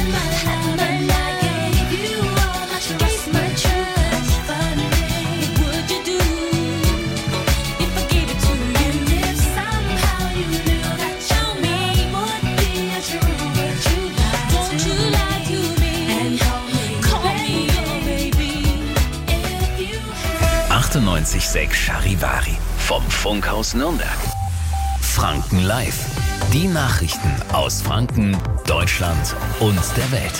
Charivari vom Funkhaus Nürnberg. Franken Live. Die Nachrichten aus Franken, Deutschland und der Welt.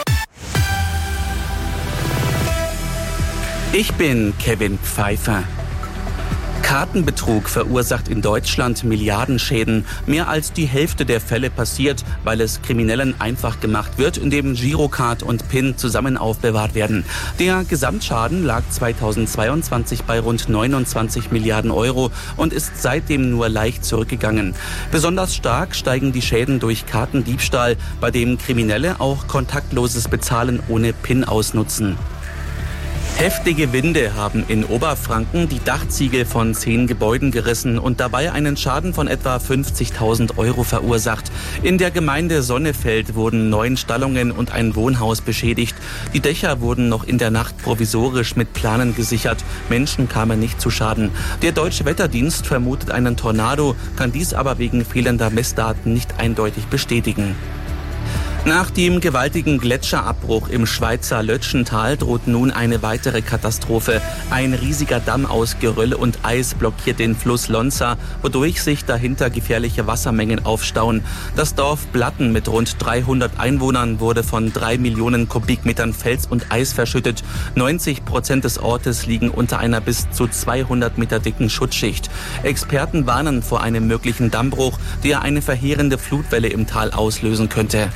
Ich bin Kevin Pfeiffer. Kartenbetrug verursacht in Deutschland Milliardenschäden. Mehr als die Hälfte der Fälle passiert, weil es Kriminellen einfach gemacht wird, indem Girocard und PIN zusammen aufbewahrt werden. Der Gesamtschaden lag 2022 bei rund 29 Milliarden Euro und ist seitdem nur leicht zurückgegangen. Besonders stark steigen die Schäden durch Kartendiebstahl, bei dem Kriminelle auch kontaktloses Bezahlen ohne PIN ausnutzen. Heftige Winde haben in Oberfranken die Dachziegel von 10 Gebäuden gerissen und dabei einen Schaden von etwa 50.000 Euro verursacht. In der Gemeinde Sonnefeld wurden 9 Stallungen und ein Wohnhaus beschädigt. Die Dächer wurden noch in der Nacht provisorisch mit Planen gesichert. Menschen kamen nicht zu Schaden. Der Deutsche Wetterdienst vermutet einen Tornado, kann dies aber wegen fehlender Messdaten nicht eindeutig bestätigen. Nach dem gewaltigen Gletscherabbruch im Schweizer Lötschental droht nun eine weitere Katastrophe. Ein riesiger Damm aus Geröll und Eis blockiert den Fluss Lonza, wodurch sich dahinter gefährliche Wassermengen aufstauen. Das Dorf Blatten mit rund 300 Einwohnern wurde von 3 Millionen Kubikmetern Fels und Eis verschüttet. 90% des Ortes liegen unter einer bis zu 200 Meter dicken Schutzschicht. Experten warnen vor einem möglichen Dammbruch, der eine verheerende Flutwelle im Tal auslösen könnte.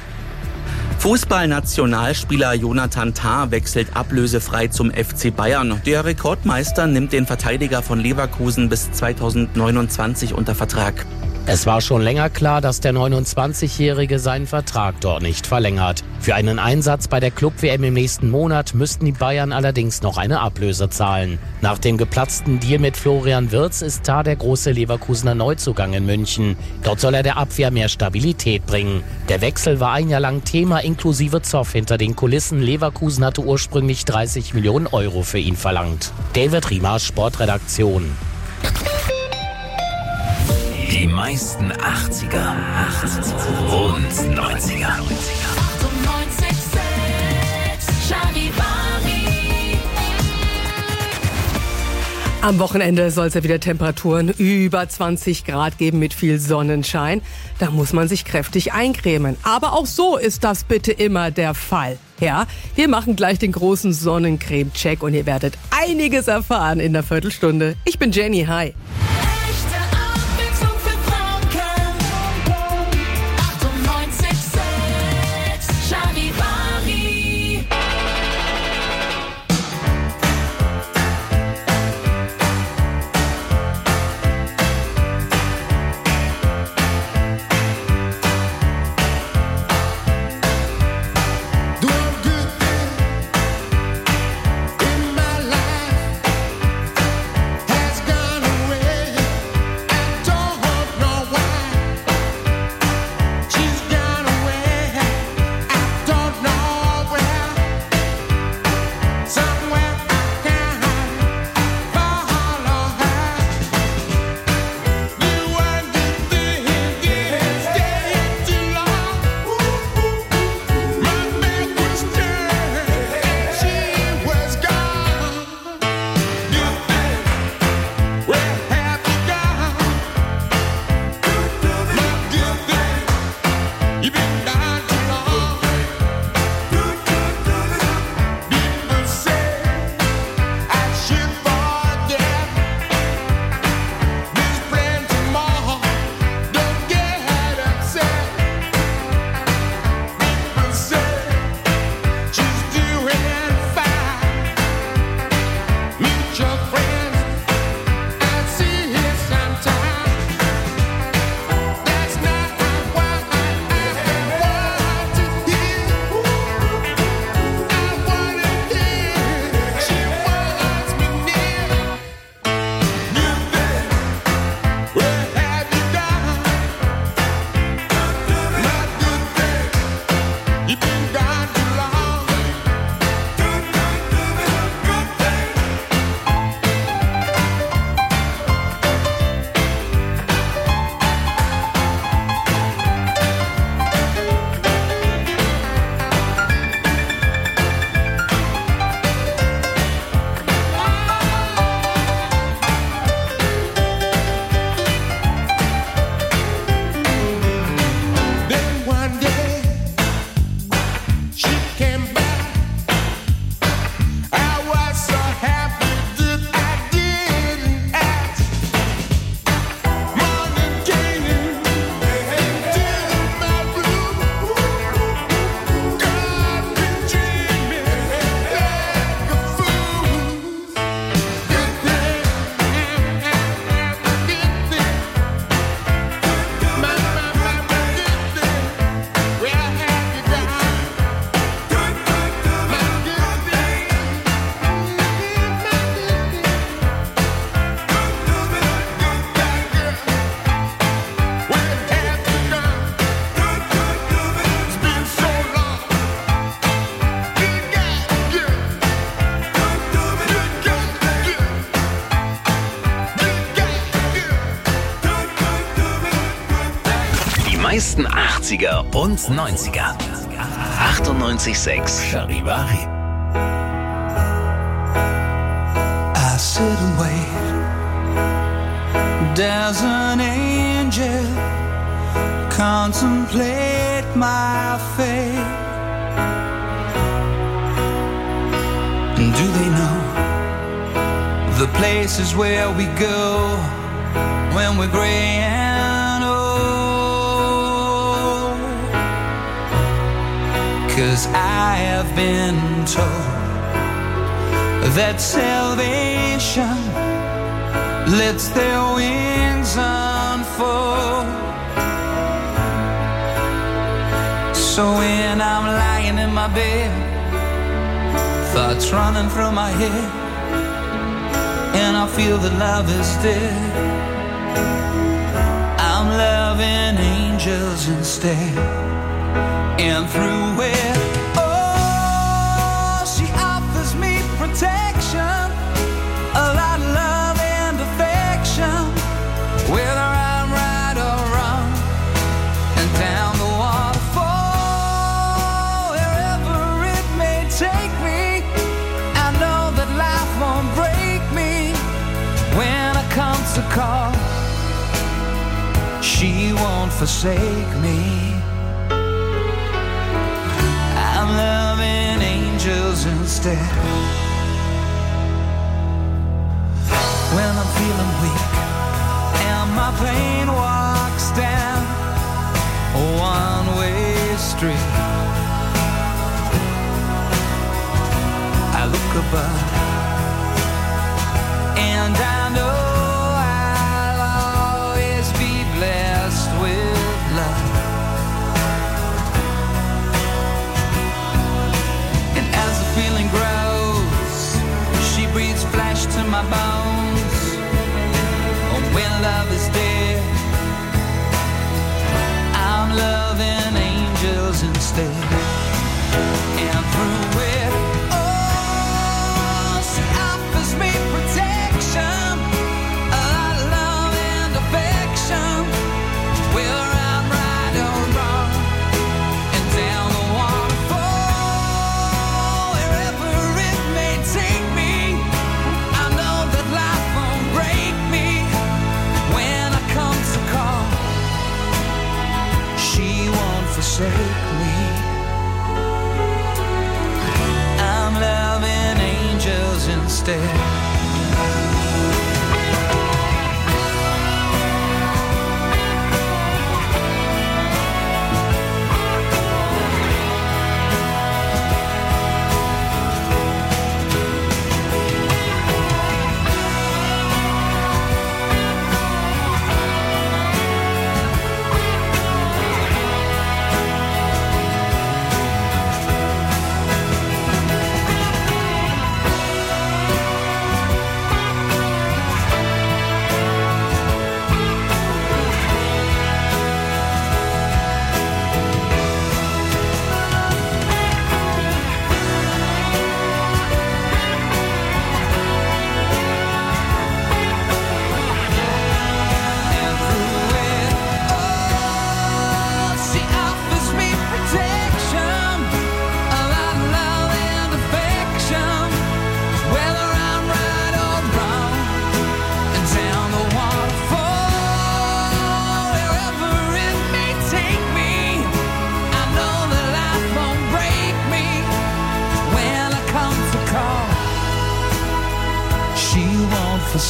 Fußballnationalspieler Jonathan Tah wechselt ablösefrei zum FC Bayern. Der Rekordmeister nimmt den Verteidiger von Leverkusen bis 2029 unter Vertrag. Es war schon länger klar, dass der 29-Jährige seinen Vertrag dort nicht verlängert. Für einen Einsatz bei der Club-WM im nächsten Monat müssten die Bayern allerdings noch eine Ablöse zahlen. Nach dem geplatzten Deal mit Florian Wirtz ist Tah der große Leverkusener Neuzugang in München. Dort soll er der Abwehr mehr Stabilität bringen. Der Wechsel war ein Jahr lang Thema inklusive Zoff hinter den Kulissen. Leverkusen hatte ursprünglich 30 Millionen Euro für ihn verlangt. David Riemer, Sportredaktion. Die meisten 80er und 90er. Am Wochenende soll es ja wieder Temperaturen über 20 Grad geben mit viel Sonnenschein. Da muss man sich kräftig eincremen. Aber auch so ist das bitte immer der Fall. Ja, wir machen gleich den großen Sonnencreme-Check und ihr werdet einiges erfahren in der Viertelstunde. Ich bin Jenny, hi. Away. Meisten 80er und 90er. 98.6 Charivari. I sit and wait. Does an angel contemplate my fate? Do they know the places where we go when we're gray and old? 'Cause I have been told that salvation lets their wings unfold. So when I'm lying in my bed, thoughts running through my head, and I feel that love is dead, I'm loving angels instead. And through it, oh, she offers me protection, a lot of love and affection, whether I'm right or wrong, and down the waterfall, wherever it may take me, I know that life won't break me. When I come to call, she won't forsake me. I'm loving angels instead. When I'm feeling weak and my pain walks down a one-way street, I look above and I know I'll always be blessed with love. And as the feeling grows, she breathes flesh to my bones. Oh, when love is dead, I'm loving angels instead. And through it, oh, she offers me protection, a lot of love and affection, whether I'm right or wrong, and down the waterfall, wherever it may take me, I know that life won't break me. When I come to call, she won't forsake me. I'm loving angels instead.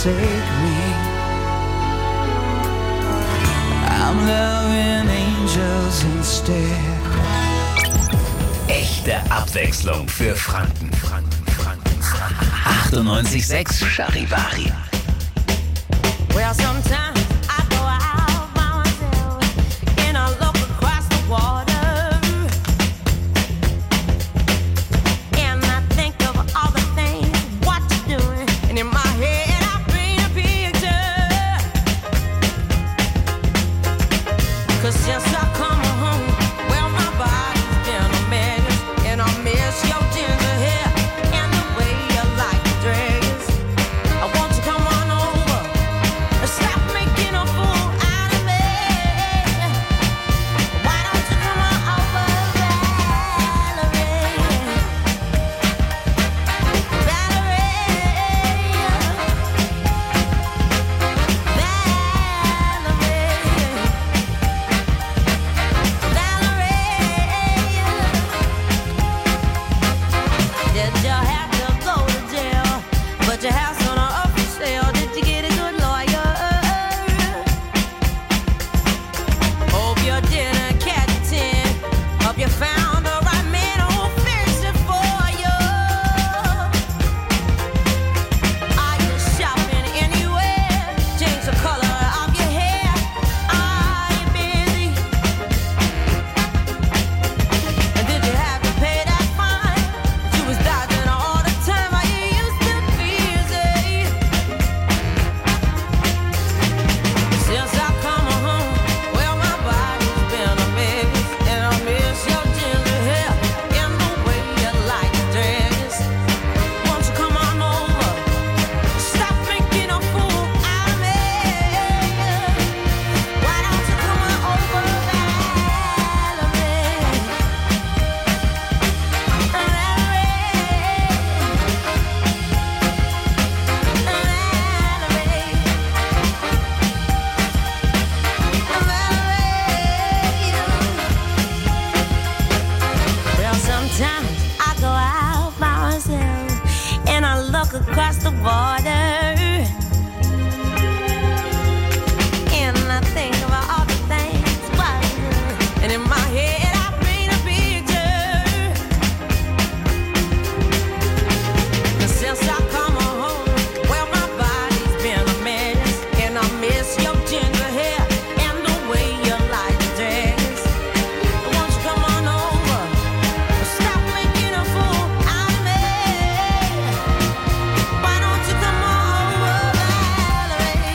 forsake me. I'm loving angels instead. Echte Abwechslung für Franken. 98,6 Charivari. Well, sometimes I go out by myself and I look across the water and I think of all the things what you're doing, and in my head I paint a picture. 'Cause since I come home, well, my body's been a mess, and I miss your ginger hair and the way you like to dress. I want you to come on over. Stop making a fool out of me. Why don't you come on over, Valerie? Did you have to go to jail? But your house on a up for sale. Did you get a good lawyer? Hope you didn't catch a 10. Hope you found the right man who'll fix it for you. Are you shopping anywhere? Change the color of your hair. Are you busy? And did you have to pay that fine? You was dodging all the time. Are you used to busy? Since I come home, well, my body's been a mess, and I miss your ginger hair and the way you like to dress. Won't you come on over? Stop making a fool out of me. Why don't you come on over, Well, sometimes I go out by myself and I look across the border and I think about all the things what I do. And in my head I paint a picture. 'Cause since I come home, well, my body's been a mess, and I miss your ginger hair and the way you like to dress. Won't you come on over? Stop making a fool out of me. Why don't you come on over, Valerie?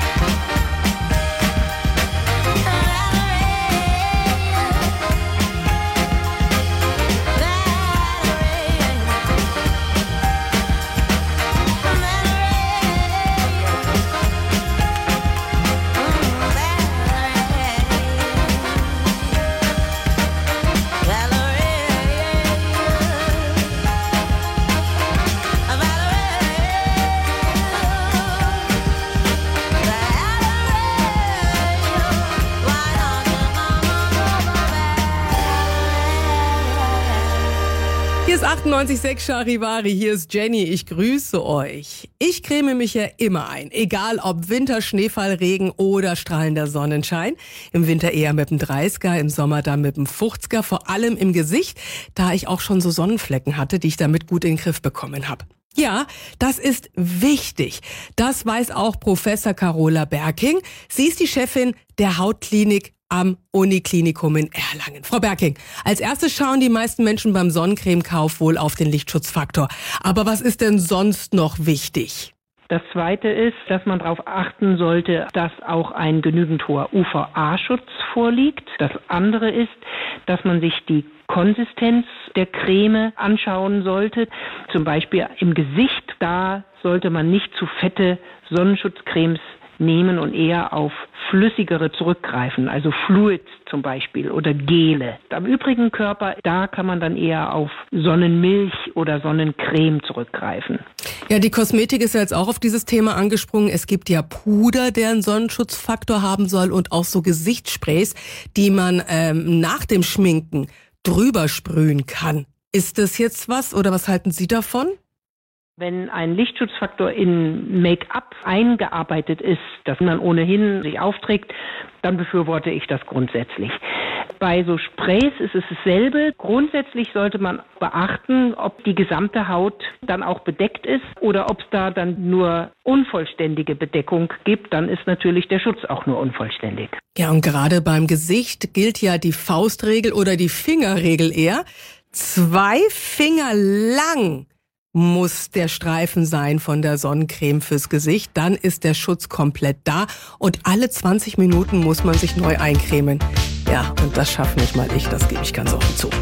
Hier ist 98,6 Charivari, hier ist Jenny, ich grüße euch. Ich creme mich ja immer ein, egal ob Winter, Schneefall, Regen oder strahlender Sonnenschein. Im Winter eher mit dem 30er, im Sommer dann mit dem 50er, vor allem im Gesicht, da ich auch schon so Sonnenflecken hatte, die ich damit gut in den Griff bekommen habe. Ja, das ist wichtig. Das weiß auch Professor Carola Berking. Sie ist die Chefin der Hautklinik am Uniklinikum in Erlangen. Frau Berking, als erstes schauen die meisten Menschen beim Sonnencremekauf wohl auf den Lichtschutzfaktor. Aber was ist denn sonst noch wichtig? Das Zweite ist, dass man darauf achten sollte, dass auch ein genügend hoher UVA-Schutz vorliegt. Das andere ist, dass man sich die Konsistenz der Creme anschauen sollte. Zum Beispiel im Gesicht, da sollte man nicht zu fette Sonnenschutzcremes nehmen und eher auf flüssigere zurückgreifen, also Fluids zum Beispiel oder Gele. Am übrigen Körper, da kann man dann eher auf Sonnenmilch oder Sonnencreme zurückgreifen. Ja, die Kosmetik ist ja jetzt auch auf dieses Thema angesprungen. Es gibt ja Puder, der einen Sonnenschutzfaktor haben soll, und auch so Gesichtssprays, die man nach dem Schminken drüber sprühen kann. Ist das jetzt was oder was halten Sie davon? Wenn ein Lichtschutzfaktor in Make-up eingearbeitet ist, das man ohnehin sich aufträgt, dann befürworte ich das grundsätzlich. Bei so Sprays ist es dasselbe. Grundsätzlich sollte man beachten, ob die gesamte Haut dann auch bedeckt ist oder ob es da dann nur unvollständige Bedeckung gibt. Dann ist natürlich der Schutz auch nur unvollständig. Ja, und gerade beim Gesicht gilt ja die Faustregel oder die Fingerregel eher. 2 Finger lang muss der Streifen sein von der Sonnencreme fürs Gesicht. Dann ist der Schutz komplett da und alle 20 Minuten muss man sich neu eincremen. Ja, und das schafft nicht mal ich, das gebe ich ganz offen zu.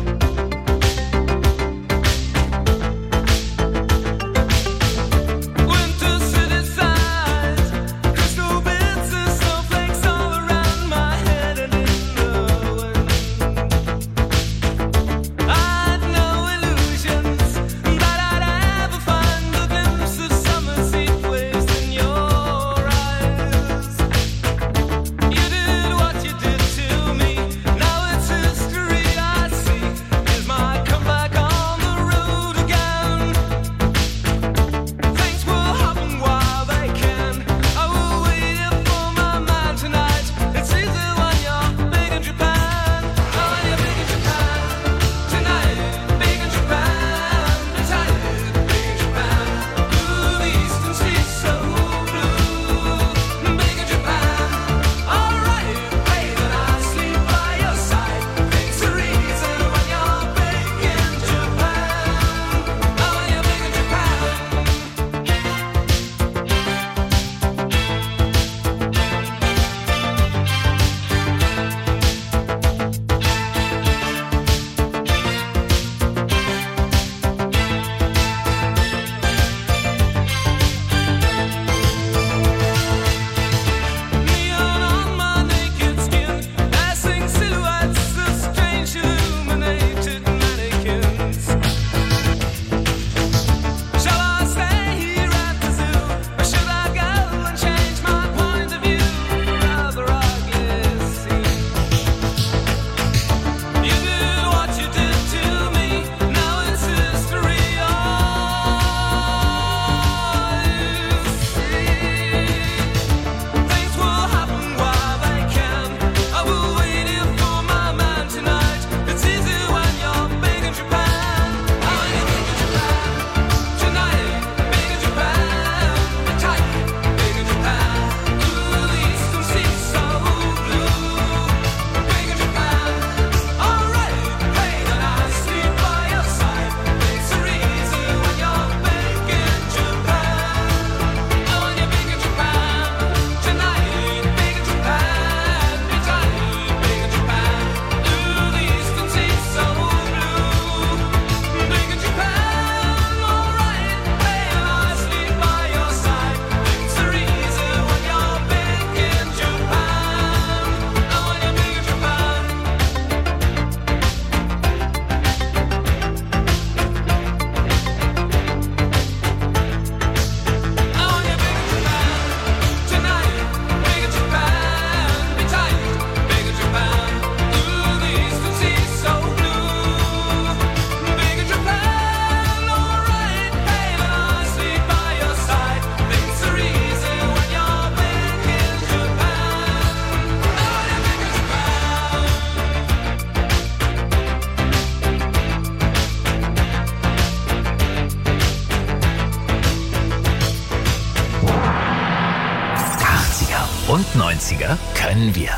Und 90er können wir.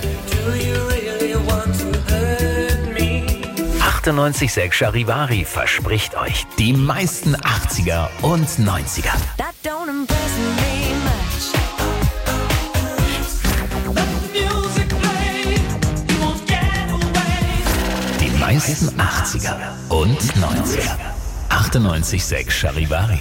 98.6 Charivari verspricht euch die meisten 80er und 90er. Die meisten 80er und 90er. 98.6 Charivari.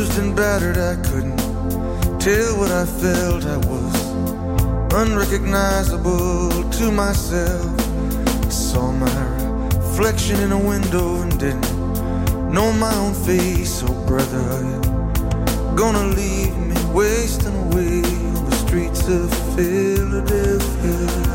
bruised and battered, I couldn't tell what I felt. I was unrecognizable to myself. I saw my reflection in a window and didn't know my own face. Oh brother, are you gonna leave me wasting away on the streets of Philadelphia?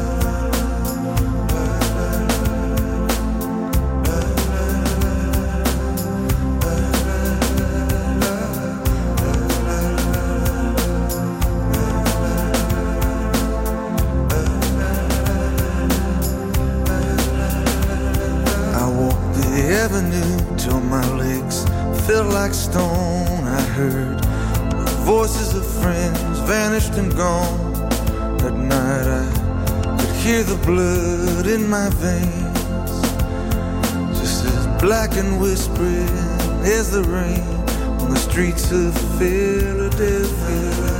Till my legs felt like stone. I heard the voices of friends vanished and gone. That night I could hear the blood in my veins, just as black and whispering as the rain on the streets of Philadelphia.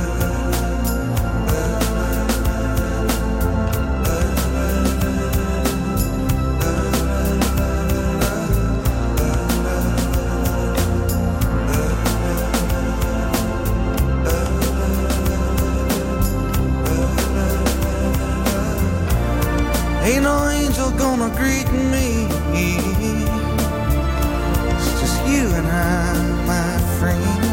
Ain't no angel gonna greet me. It's just you and I, my friend.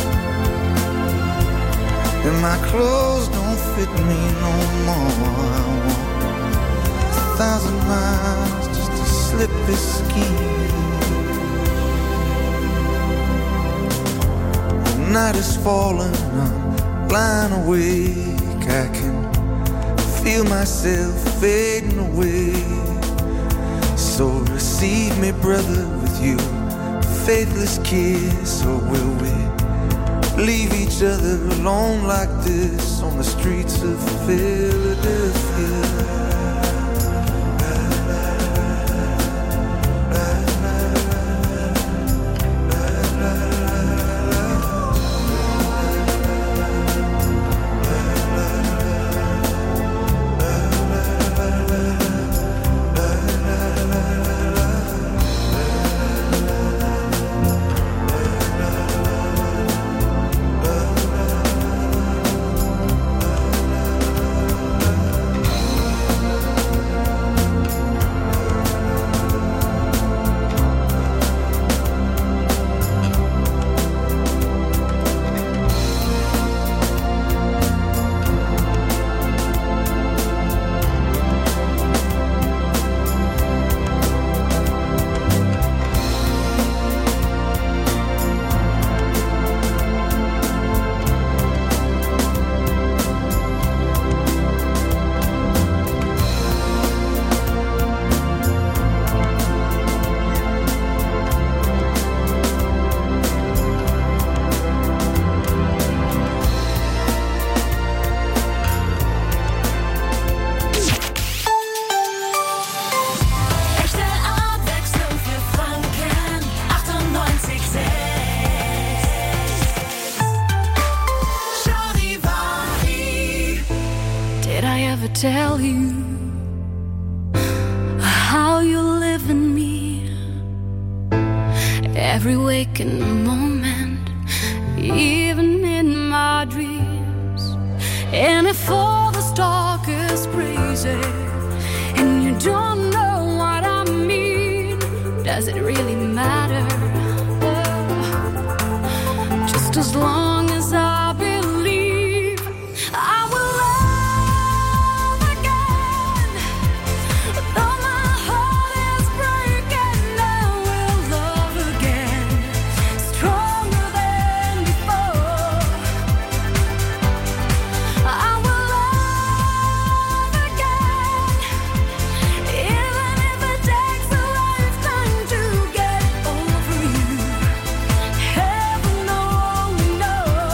And my clothes don't fit me no more. I walk 1,000 miles just to slip this skin. The night is falling, I'm lying awake. I can feel myself fading away. So receive me, brother, with your faithless kiss. Or will we leave each other alone like this on the streets of Philadelphia? Tell you how you live in me, every waking moment, even in my dreams. And if all this talk is crazy and you don't know what I mean, does it really matter? Just as long as I believe, I will know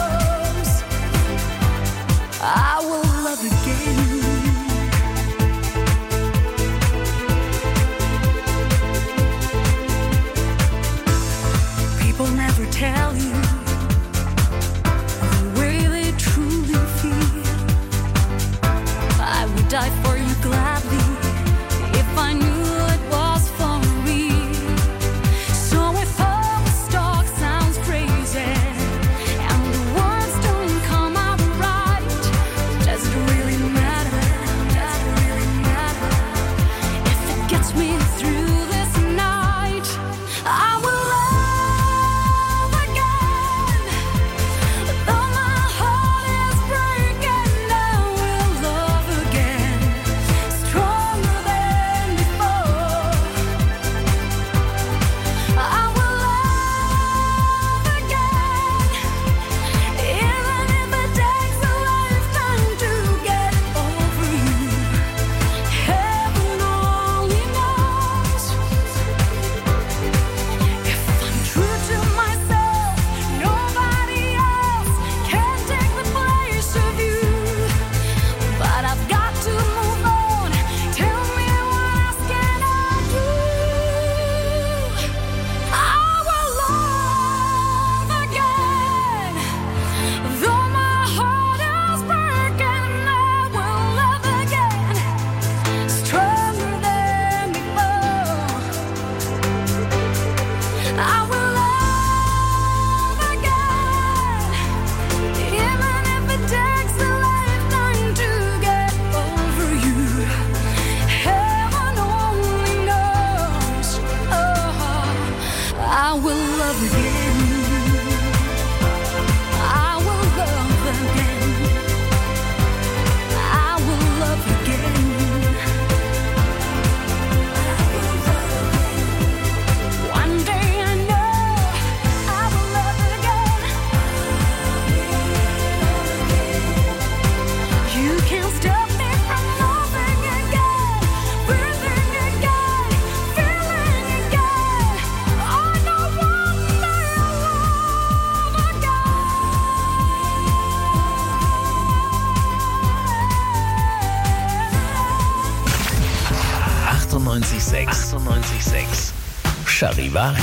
98,6. Charivari.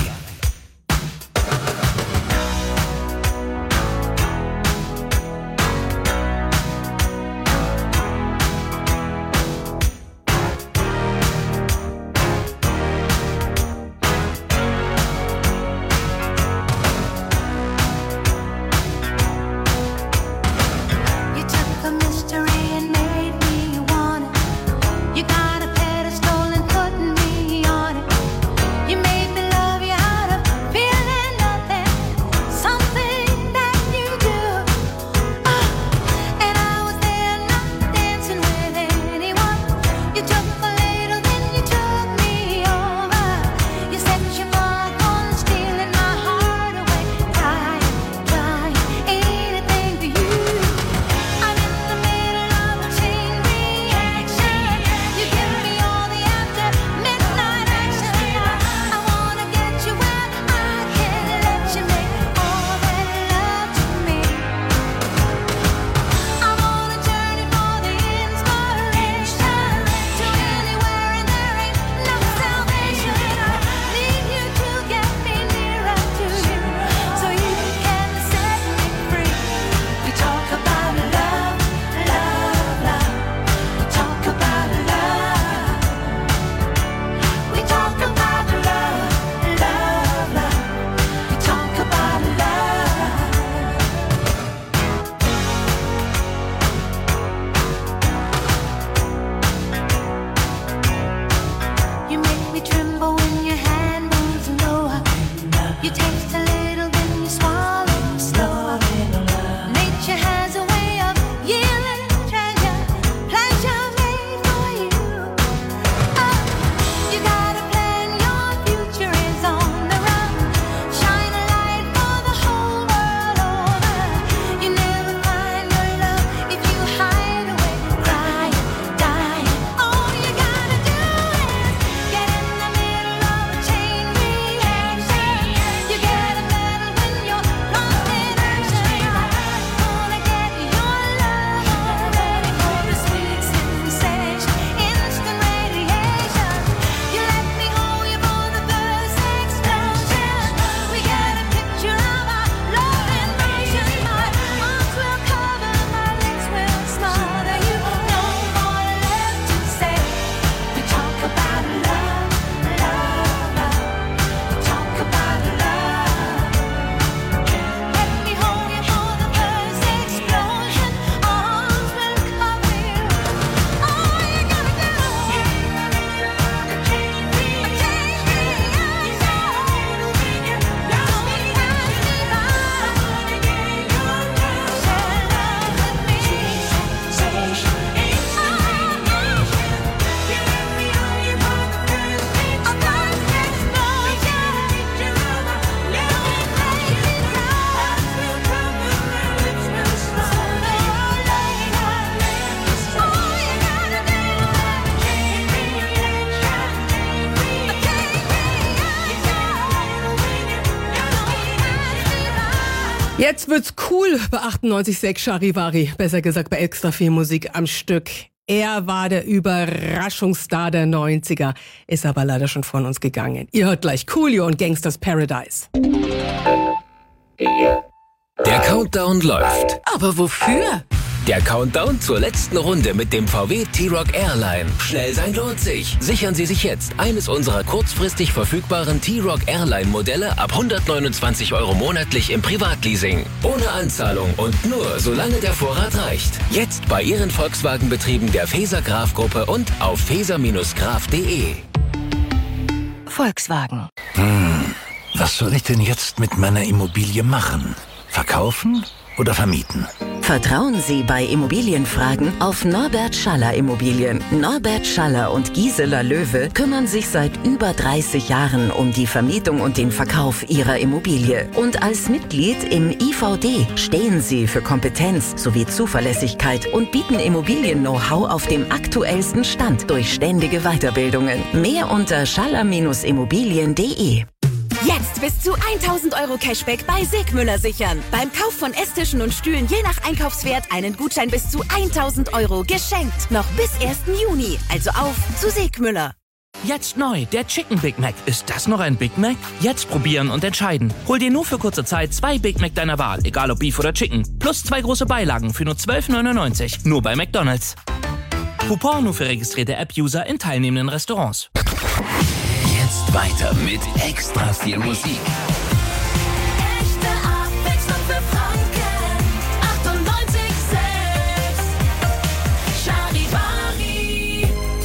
Jetzt wird's cool bei 98,6 Charivari, besser gesagt bei extra viel Musik am Stück. Er war der Überraschungsstar der 90er, ist aber leider schon von uns gegangen. Ihr hört gleich Coolio und Gangsters Paradise. Der Countdown läuft. Aber wofür? Der Countdown zur letzten Runde mit dem VW T-Roc Airline. Schnell sein lohnt sich. Sichern Sie sich jetzt eines unserer kurzfristig verfügbaren T-Roc Airline Modelle ab 129 € monatlich im Privatleasing. Ohne Anzahlung und nur solange der Vorrat reicht. Jetzt bei Ihren Volkswagen-Betrieben der Faeser Graf Gruppe und auf faeser-graf.de. Volkswagen. Was soll ich denn jetzt mit meiner Immobilie machen? Verkaufen oder vermieten? Vertrauen Sie bei Immobilienfragen auf Norbert Schaller Immobilien. Norbert Schaller und Gisela Löwe kümmern sich seit über 30 Jahren um die Vermietung und den Verkauf Ihrer Immobilie. Und als Mitglied im IVD stehen Sie für Kompetenz sowie Zuverlässigkeit und bieten Immobilien-Know-how auf dem aktuellsten Stand durch ständige Weiterbildungen. Mehr unter schaller-immobilien.de. Jetzt bis zu 1.000 € Cashback bei Segmüller sichern. Beim Kauf von Esstischen und Stühlen je nach Einkaufswert einen Gutschein bis zu 1.000 € geschenkt. Noch bis 1. Juni. Also auf zu Segmüller. Jetzt neu, der Chicken Big Mac. Ist das noch ein Big Mac? Jetzt probieren und entscheiden. Hol dir nur für kurze Zeit 2 Big Mac deiner Wahl, egal ob Beef oder Chicken. Plus 2 große Beilagen für nur 12,99. Nur bei McDonald's. Coupon nur für registrierte App-User in teilnehmenden Restaurants. Jetzt weiter mit extra viel Musik. Echte Abwechslung für Franken. 98,6. Charivari.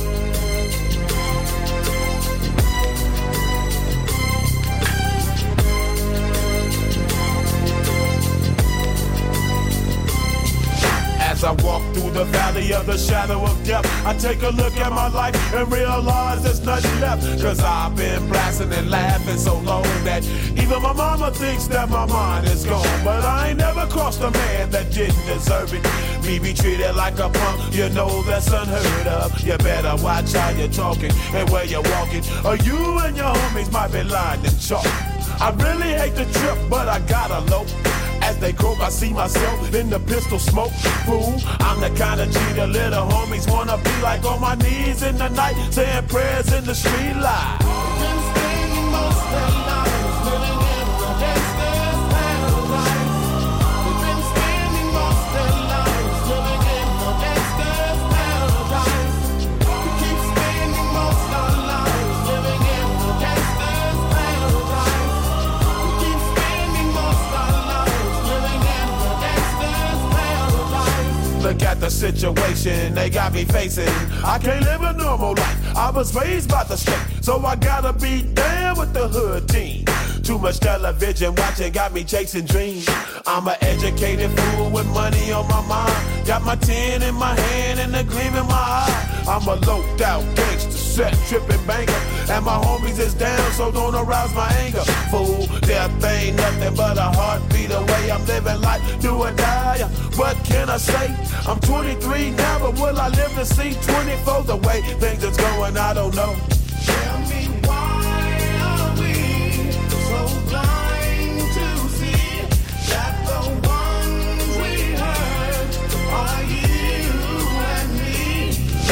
As I walk through the valley of the shadow of death, I take a look at my life and realize there's nothing left. Cause I've been blasting and laughing so long that even my mama thinks that my mind is gone. But I ain't never crossed a man that didn't deserve it. Me be treated like a punk, you know that's unheard of. You better watch how you're talking and where you're walking, or you and your homies might be lying in chalk. I really hate the trip, but I gotta low. As they croak, I see myself in the pistol smoke. Fool, I'm the kind of G the little homies wanna be like, on my knees in the night, saying prayers in the street light. Been spending most of their lives living in the gangster's paradise. We've been spending most of their lives living in the gangster's paradise. We keep spending most of our lives living in the gangster's paradise. We keep spending most of our lives living in the gangster's paradise. Look at the situation they got me facing. I can't live a normal life. I was raised by the state, so I gotta be down with the hood team. Too much television watching got me chasing dreams. I'm an educated fool with money on my mind. Got my 10 in my hand and a gleam in my eye. I'm a loped out gangster, set tripping banker, and my homies is down, so don't arouse my anger. Fool, death ain't nothing but a heartbeat away. I'm living life, do or die. What can I say? I'm 23 now, but will I live to see 24? The way things is going, I don't know. Tell me why are we so blind to see that the ones we hurt are you and me?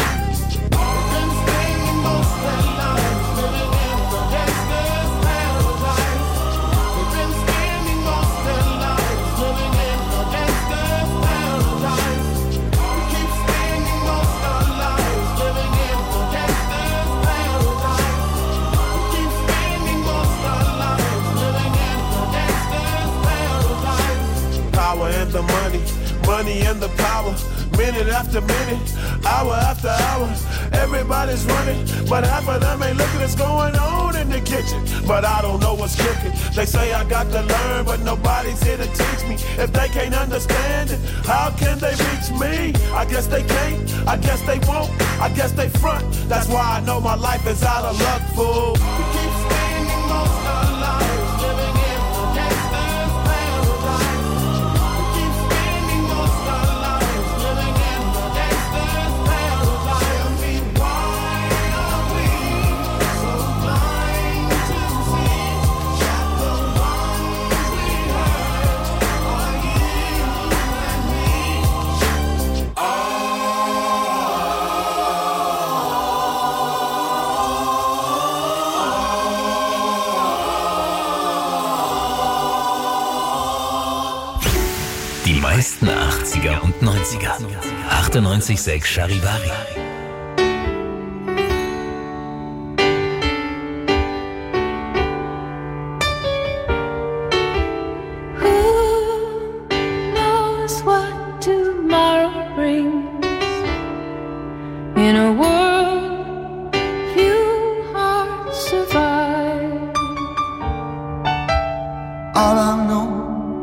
We've been spending most of our lives living in the gangster's paradise. We've been spending most of our lives living in the gangster's paradise. We keep spending most of our lives living in the gangster's paradise. We keep spending most of our lives living in the gangster's paradise. Power and the money, money and the power. Minute after minute, hour after hour, everybody's running, but half of them ain't looking what's going on in the kitchen. But I don't know what's cooking. They say I got to learn, but nobody's here to teach me. If they can't understand it, how can they reach me? I guess they can't, I guess they won't, I guess they front. That's why I know my life is out of luck, fool. We keep spending most of our lives living in the gangster's paradise. We keep spending most of our lives living in the gangster's paradise. Tell me why are we so blind to see that the ones we hurt are you and me? Die meisten 80er und 90er. 98,6 Charivari. Who knows what tomorrow brings? In a world few hearts survive. All I know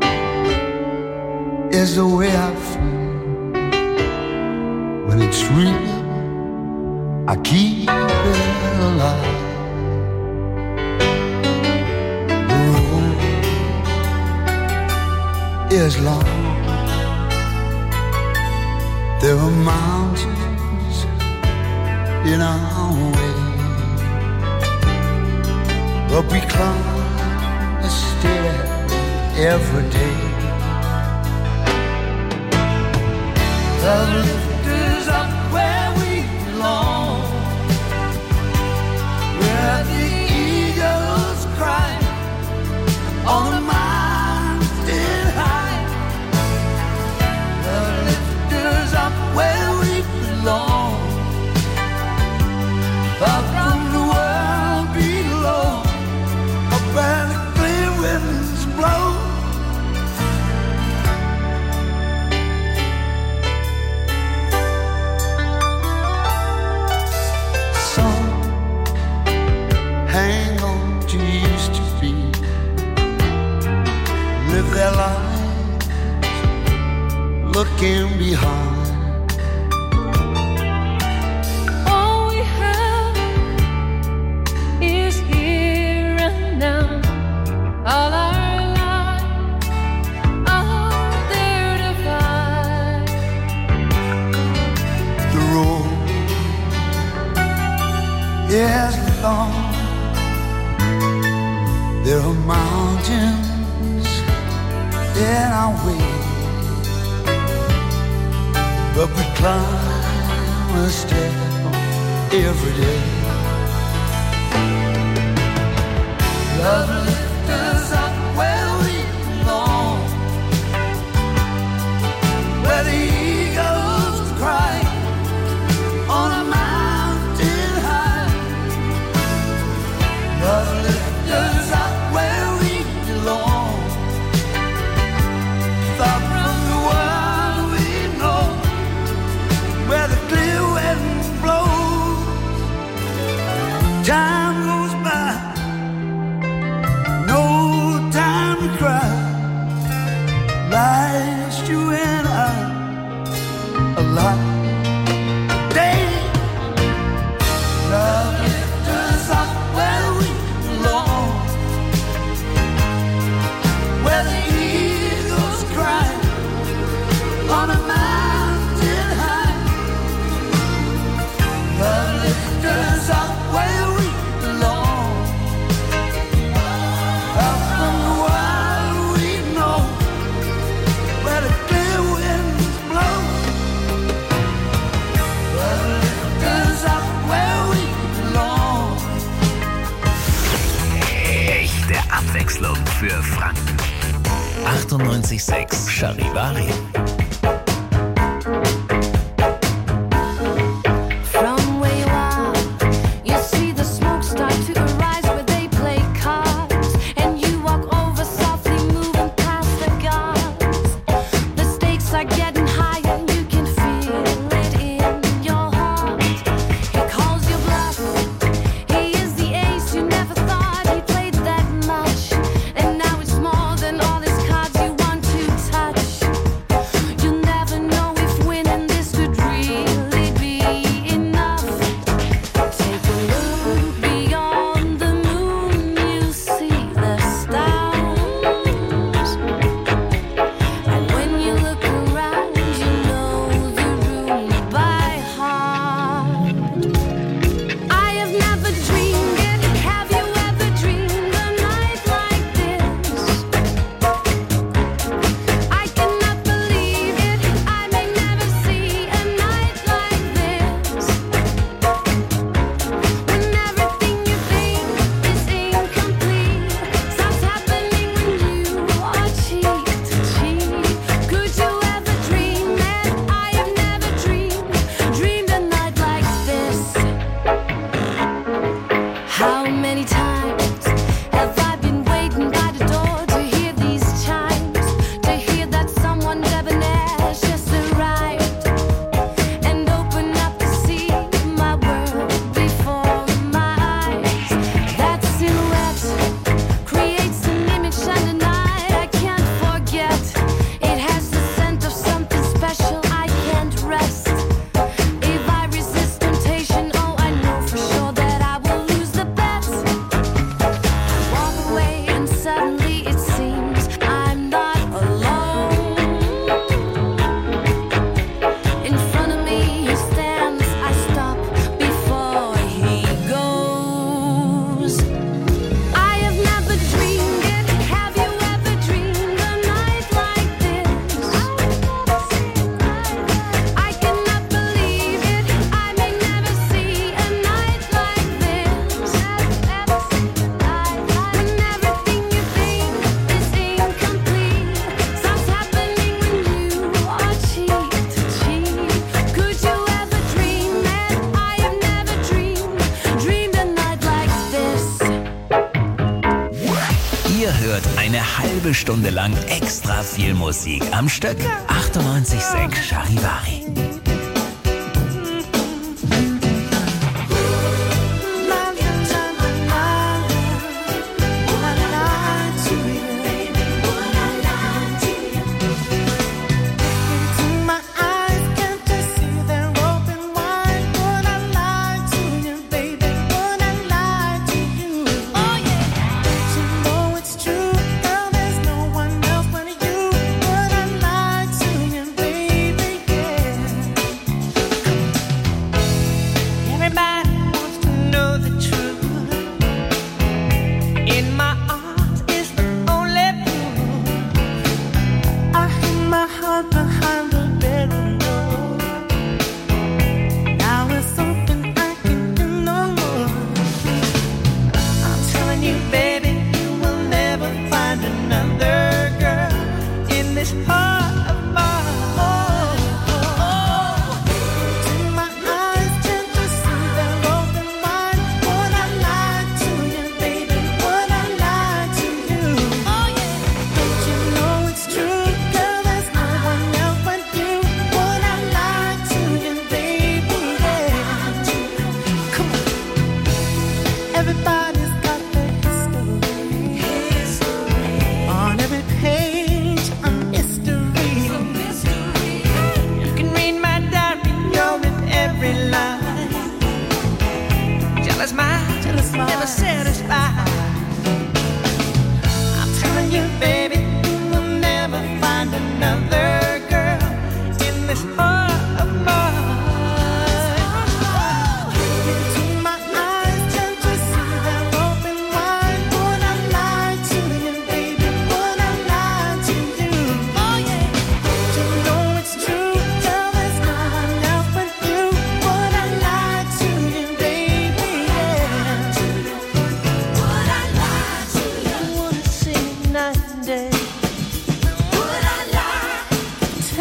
is the way I feel. When it's real, I keep it alive. The road is long. There are mountains in our way, but we climb a stair every day. The lift is up where we belong. looking behind. All we have is here and now. All our lives are there to find. The road is long. There are mountains in our way, but we climb a step every day. Love lifts us up where we belong, where the eagles cry on a mountain high. Love lifts us up where we belong, far from the world we know, where the clear wind blows. Time goes by, no time to cry. Life's you and I alive. Day, love lifts us up where we belong, where the eagles cry on a mountain high. Love lifts us up where we belong, out from the world we know, where the clear winds blow. Love lifts us up where we belong. Echte Abwechslung für Franken. 98,6 Charivari. From where you are, you see the smoke start to arise where they play cards, and you walk over softly, moving past the guards. The stakes are getting higher, you can feel it in your heart. He calls you bluff, he is the ace you never thought he played that much, and now it's more than all his cards you want to touch. You'll never know if winning this could really be enough. Take a look beyond the moon, you see the stars, and when you look around, you know the room by heart. I have never dreamed it. Have you ever dreamed a night like this? I cannot believe it. I may never see a night like this. When everything you think is incomplete starts happening when you are cheek to cheek. Could you ever dream that I have never dreamed a night like this? How many times have I been waiting by the door to hear these chimes, to hear that someone debonair just arrived, and open up to see my world before my eyes. That silhouette creates an image and a night I can't forget. It has the scent of something special, I can't rest. If I resist temptation, oh, I know for sure that I will lose the bet. Walk away and suddenly it seems I'm not alone. In front of me he stands, I stop before he goes. I have never dreamed it. Have you ever dreamed a night like this? I cannot believe it. I may never see a night like this. When everything you think is incomplete starts happening when you are cheek to cheek. Could you ever dream that I have never dreamed a night like this? Ihr hört eine halbe Stunde lang extra viel Musik am Stück. 98,6 Charivari. To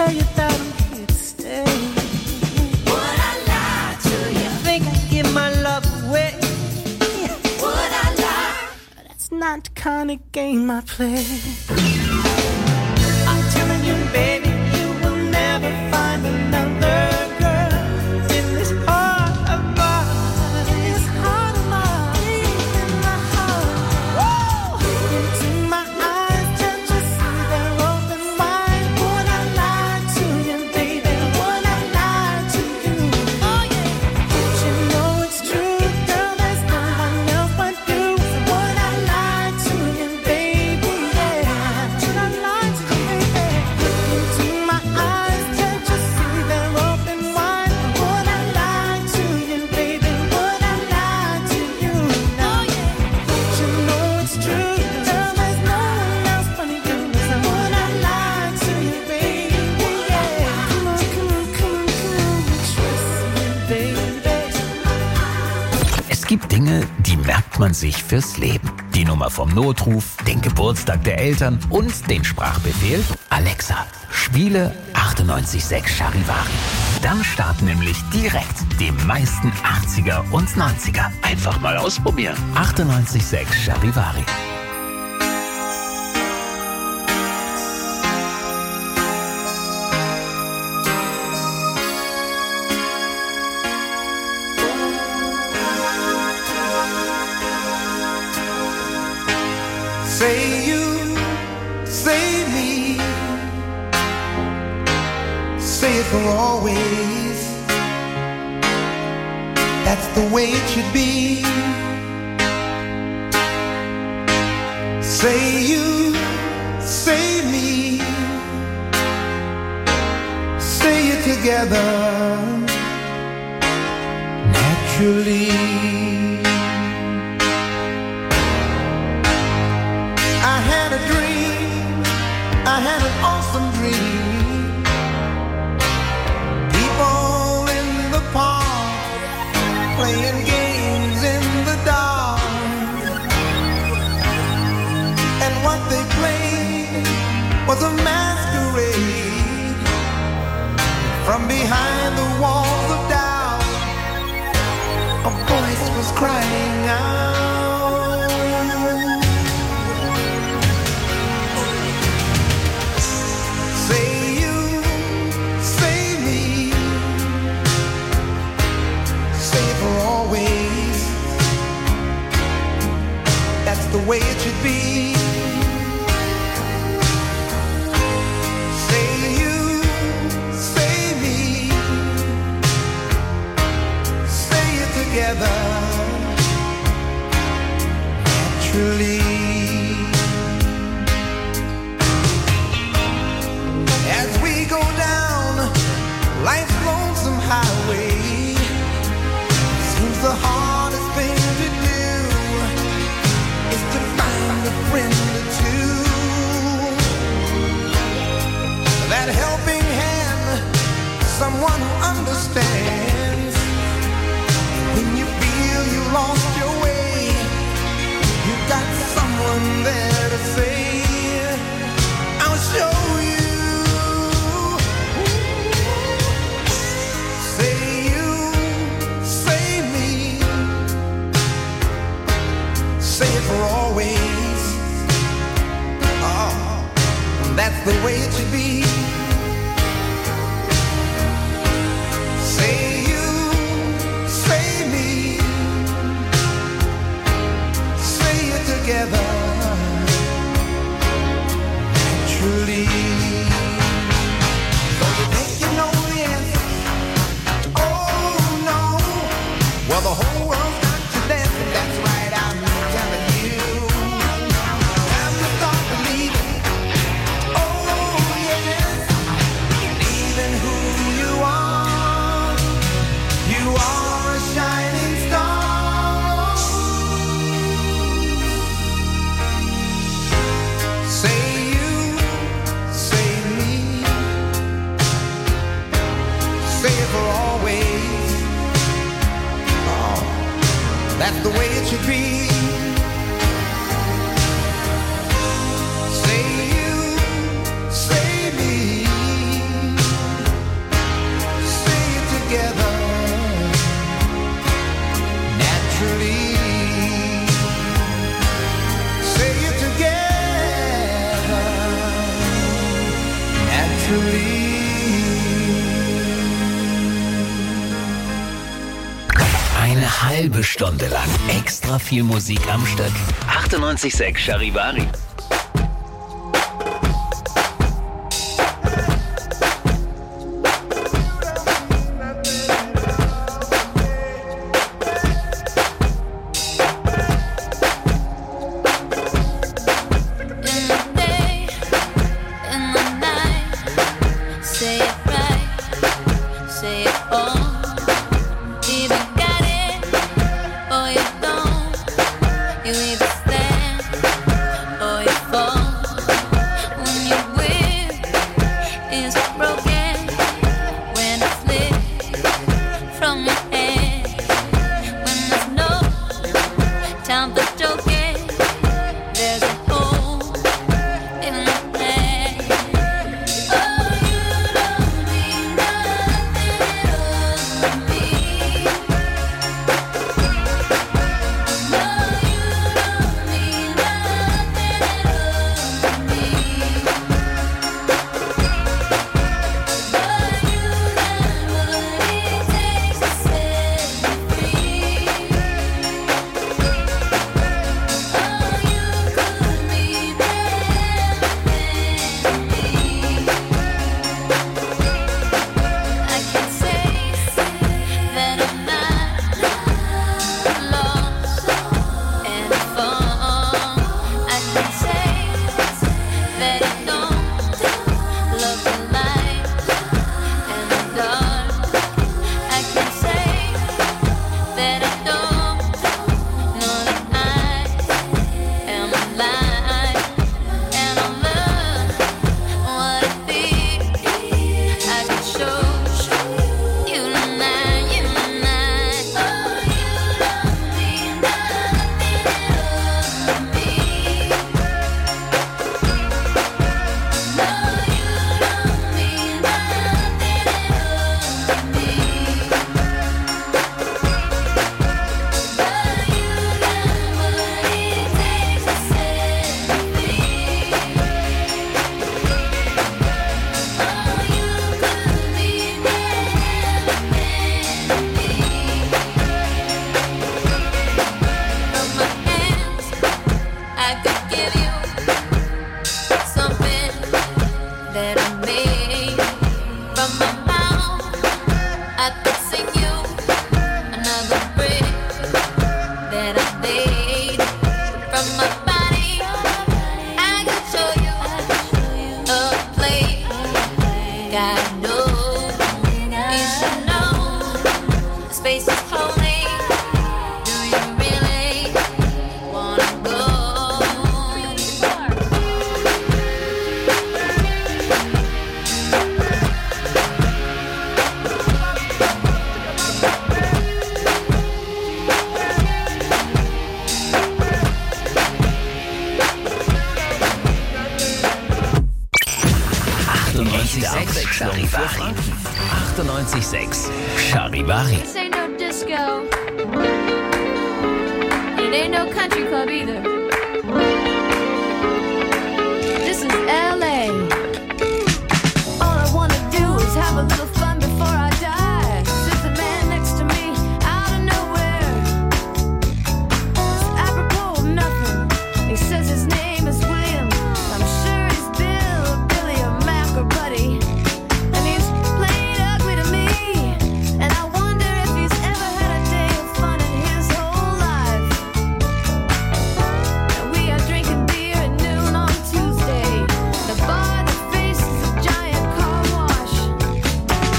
tell you that I'm here to stay. Would I lie to you? Think I'd give my love away? Would I lie? That's not the kind of game I play. I'm telling you, baby, you will never find another girl in this heart of mine. This heart of mine, in my heart. Woo! Into my eyes, can't you see they're open wide? Would I lie to you, baby? Would I lie to you? Oh yeah. Don't you know it's true, girl? There's no one else but you. So would I lie to you, baby? Yeah. Should I lie to you, baby? Into my eyes, can't you see they're open wide? Would I lie to you, baby? Would I lie to you? Oh yeah. Don't you know it's true, girl? There's no one else but you. So would I lie to you, baby? Yeah. Come on, come on, come on, come on. Trust me, baby. Es gibt Dinge, die merkt man sich fürs Leben. Die Nummer vom Notruf, den Geburtstag der Eltern und den Sprachbefehl Alexa, spiele 98.6 Charivari. Dann starten nämlich direkt die meisten 80er und 90er. Einfach mal ausprobieren. 98.6 Charivari. Say you, say me, say it for always. That's the way it should be. Say you, say me, say it together naturally. I had an awesome dream. People in the park playing games in the dark. And what they played was a masquerade. From behind the walls of doubt, a voice was crying out. The way it should be. Say you, say me, say it together naturally. As we go down life's lonesome highway, seems the hardest thing to do is to find a friend or two. That helping hand, someone who understands. When you feel you lost your way, you got someone there to say, I'll show you. Say you, say me, say it for always. Oh, that's the way it should be. Say you, say me, say it together naturally. So you think you know the answer? Oh no. Well, the whole world's got you dancing. That's right, I'm telling you. Time to start believing. Oh yes, believing who you are. You are a shining star. Say you, say me, say it for always. Oh, that's the way it should be. Say you, say me, Eine halbe Stunde lang extra viel Musik am Stück. 98.6 Charivari. Charivari. 98.6 Charivari. This ain't no disco. It ain't no country club either. This is LA. All I wanna do is have a little fun before I die. Sits a man next to me out of nowhere. It's apropos of nothing. He says his name is William. I'm sure he's Bill or Billy or Mac or Buddy. And he's played ugly to me. And I wonder if he's ever had a day of fun in his whole life. And we are drinking beer at noon on Tuesday. The bar that faces a giant car wash.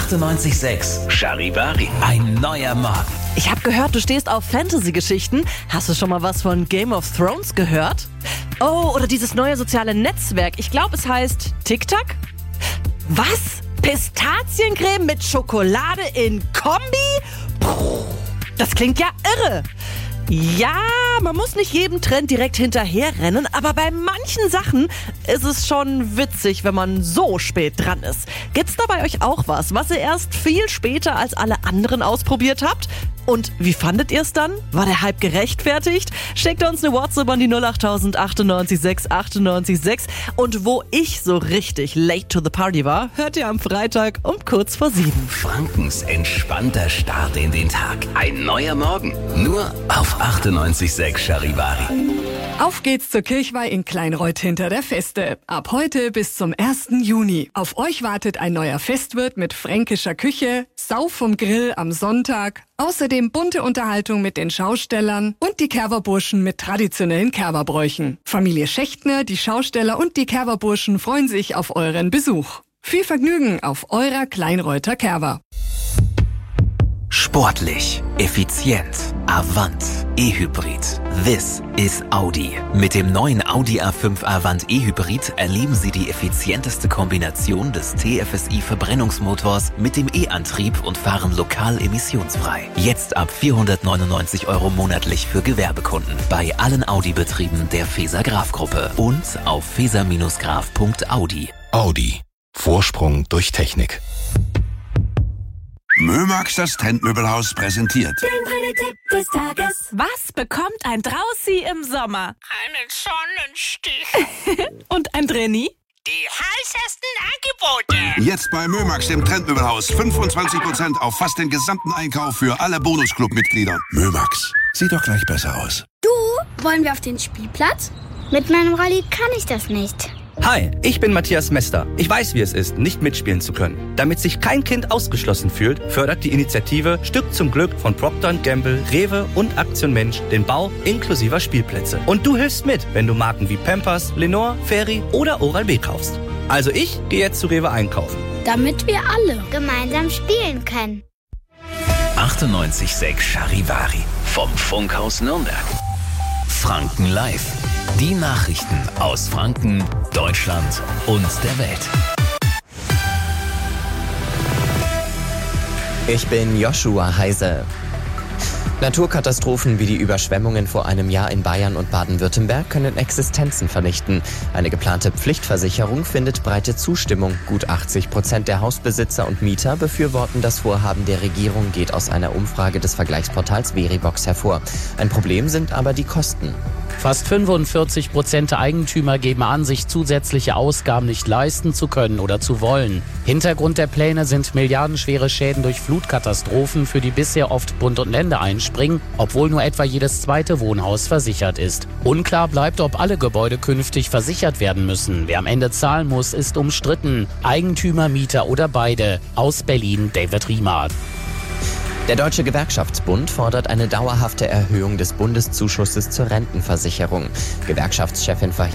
98,6 Charivari. Ein neuer Morgen. Ich habe gehört, du stehst auf Fantasy-Geschichten. Hast du schon mal was von Game of Thrones gehört? Oh, oder dieses neue soziale Netzwerk. Ich glaube, es heißt TikTok. Was? Pistaziencreme mit Schokolade in Kombi? Puh, das klingt ja irre. Ja, man muss nicht jedem Trend direkt hinterherrennen, aber bei manchen Sachen ist es schon witzig, wenn man so spät dran ist. Gibt's da bei euch auch was ihr erst viel später als alle anderen ausprobiert habt? Und wie fandet ihr es dann? War der Hype gerechtfertigt? Schickt uns eine WhatsApp an die 08000 98 6 98 6. Und wo ich so richtig late to the party war, hört ihr am Freitag um kurz vor 7. Frankens entspannter Start in den Tag. Ein neuer Morgen. Nur auf 98,6 Charivari. Auf geht's zur Kirchweih in Kleinreuth hinter der Feste. Ab heute bis zum 1. Juni. Auf euch wartet ein neuer Festwirt mit fränkischer Küche, Sau vom Grill am Sonntag, außerdem bunte Unterhaltung mit den Schaustellern und die Kerwerburschen mit traditionellen Kerwerbräuchen. Familie Schächtner, die Schausteller und die Kerwerburschen freuen sich auf euren Besuch. Viel Vergnügen auf eurer Kleinreuther Kerwer. Sportlich, effizient, Avant, E-Hybrid. This is Audi. Mit dem neuen Audi A5 Avant E-Hybrid erleben Sie die effizienteste Kombination des TFSI-Verbrennungsmotors mit dem E-Antrieb und fahren lokal emissionsfrei. Jetzt ab 499 € monatlich für Gewerbekunden. Bei allen Audi-Betrieben der Feser-Graf-Gruppe und auf feser-graf.audi. Audi. Vorsprung durch Technik. Mömax, das Trendmöbelhaus, präsentiert. Der Tipp des Tages. Was bekommt ein Draußi im Sommer? Einen Sonnenstich. Und ein Drenni? Die heißesten Angebote. Jetzt bei Mömax, dem Trendmöbelhaus, 25% auf fast den gesamten Einkauf für alle Bonusclub-Mitglieder. Mömax, sieht doch gleich besser aus. Du, wollen wir auf den Spielplatz? Mit meinem Rolli kann ich das nicht. Hi, ich bin Matthias Mester. Ich weiß, wie es ist, nicht mitspielen zu können. Damit sich kein Kind ausgeschlossen fühlt, fördert die Initiative Stück zum Glück von Procter & Gamble, Rewe und Aktion Mensch den Bau inklusiver Spielplätze. Und du hilfst mit, wenn du Marken wie Pampers, Lenore, Fairy oder Oral-B kaufst. Also ich gehe jetzt zu Rewe einkaufen. Damit wir alle gemeinsam spielen können. 98,6 Charivari. Vom Funkhaus Nürnberg. Franken Live. Die Nachrichten aus Franken, Deutschland und der Welt. Ich bin Joshua Heise. Naturkatastrophen wie die Überschwemmungen vor einem Jahr in Bayern und Baden-Württemberg können Existenzen vernichten. Eine geplante Pflichtversicherung findet breite Zustimmung. Gut 80% der Hausbesitzer und Mieter befürworten das Vorhaben der Regierung, geht aus einer Umfrage des Vergleichsportals Verivox hervor. Ein Problem sind aber die Kosten. Fast 45% der Eigentümer geben an, sich zusätzliche Ausgaben nicht leisten zu können oder zu wollen. Hintergrund der Pläne sind milliardenschwere Schäden durch Flutkatastrophen, für die bisher oft Bund und Länder einspringen, obwohl nur etwa jedes zweite Wohnhaus versichert ist. Unklar bleibt, ob alle Gebäude künftig versichert werden müssen. Wer am Ende zahlen muss, ist umstritten. Eigentümer, Mieter oder beide. Aus Berlin, David Riemer. Der Deutsche Gewerkschaftsbund fordert eine dauerhafte Erhöhung des Bundeszuschusses zur Rentenversicherung. Gewerkschaftschefin